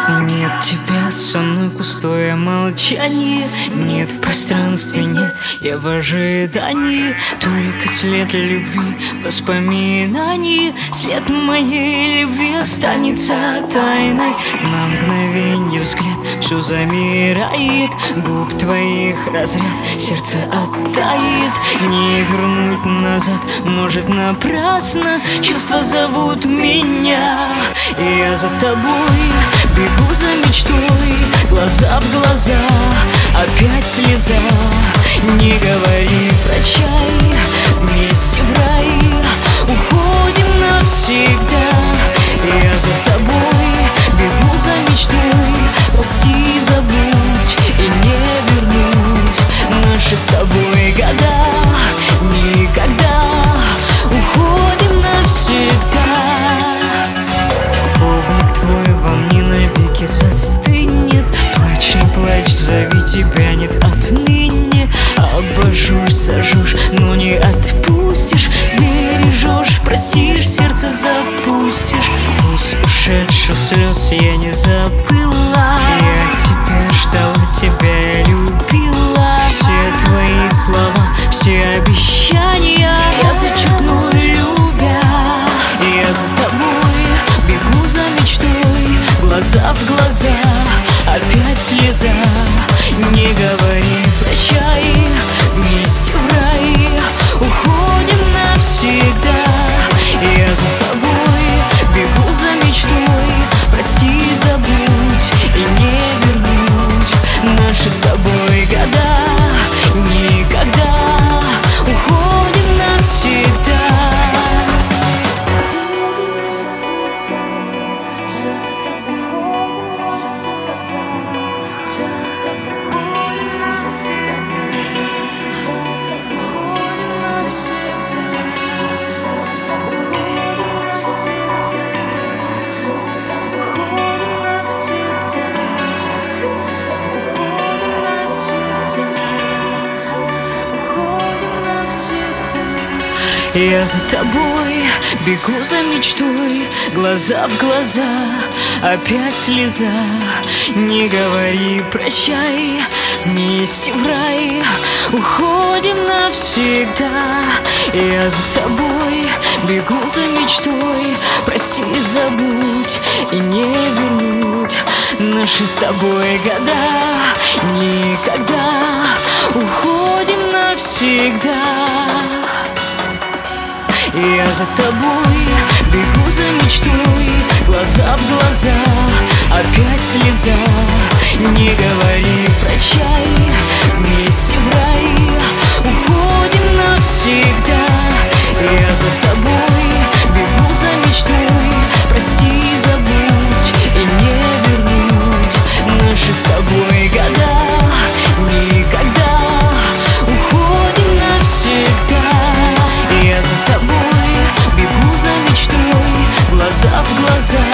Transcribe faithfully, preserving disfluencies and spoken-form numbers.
Нет тебя со мной, пустое молчание. Нет в пространстве, нет, я в ожидании. Только след любви, воспоминаний. След моей любви останется тайной. На мгновенье взгляд, все замирает. Губ твоих разряд, сердце оттает. Не вернуть назад, может напрасно. Чувства зовут меня, и я за тобой бегу за мечтой, глаза в глаза, опять слеза. Не говори прощай, вместе в рай уходим навсегда. Я за тобой бегу за мечтой, прости, забудь и не вернуть наши с тобой года. Никогда уходим навсегда. Облик твой во мне навеки застынет. Плачь, не плачь, зови, тебя нет отныне. Обожжешь, сожжешь, но не отпустишь. Сбережешь, простишь, сердце запустишь. Вкус ушедших слез я не забыла. Я тебя ждала, тебя я любила. Все твои слова, все обещания я зачеркну, любя. Я за тобой бегу за мечтой, глаза в глаза, опять слеза. Не говори прощай, вместе в рай уходим навсегда. Я за тобой бегу за мечтой, прости, забудь и не вернуть наши с тобой года. Никогда уходим навсегда. Я за тобой бегу за мечтой, глаза в глаза, опять слеза. Не говори прощай, вместе в рай уходим навсегда. Я за тобой бегу за мечтой, прости, забудь и не вернуть наши с тобой года. Никогда уходим навсегда. Я за тобой бегу за мечтой, глаза в глаза, опять слеза. Не говори прощай, вместе в рай уходим навсегда. Я за тобой бегу за мечтой, прости, забудь и не вернуть наши с тобой года. Никогда уходим навсегда. Я за тобой бегу за мечтой, глаза в глаза,